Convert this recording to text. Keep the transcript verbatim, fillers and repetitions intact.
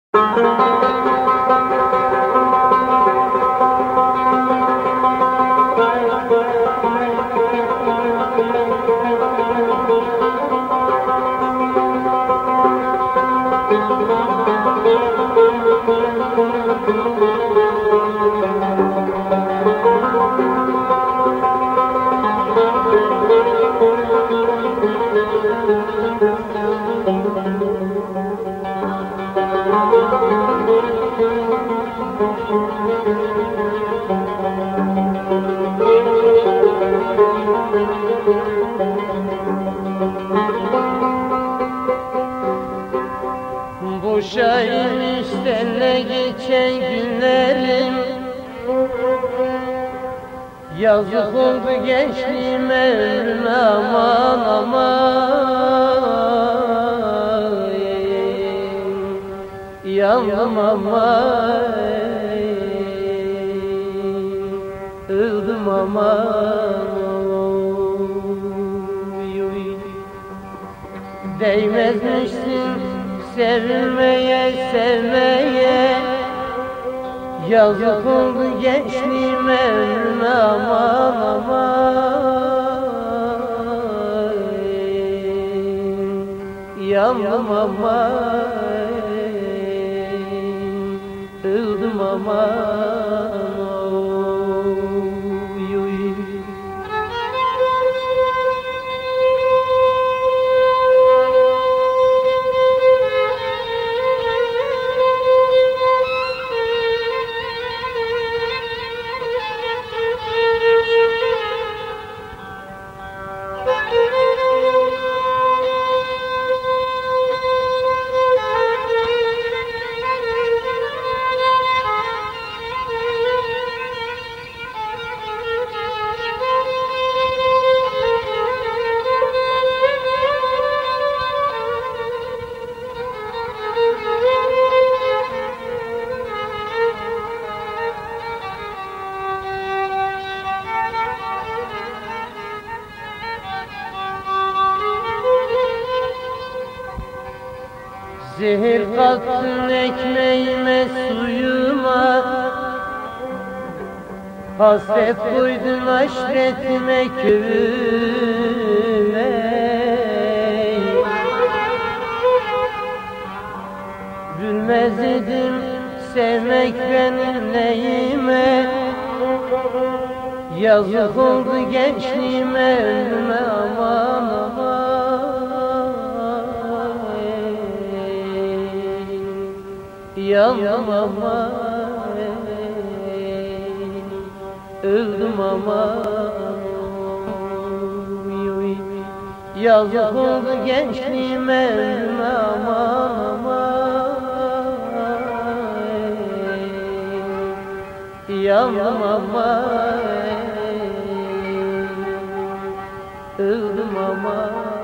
Boşa eniştenle geçen günlerim, yazık oldu gençliğime, ömrüme, aman aman. Yandım aman, öldüm aman. Değmezmişsin sevilmeye, sevmeye, yazık oldu gençliğime, ömrüme, aman aman. Yandım aman, öldüm aman. Zehir kattın ekmeğime, suyuma, hasret koydun aşretime, köyüme. Bilmez idim sevmek benim neyime, yazık oldu gençliğime, ömrüme, aman aman. Yandım aman, öldüm aman. Yazık oldu gençliğime, ömrüme, aman aman. Yandım aman, öldüm aman.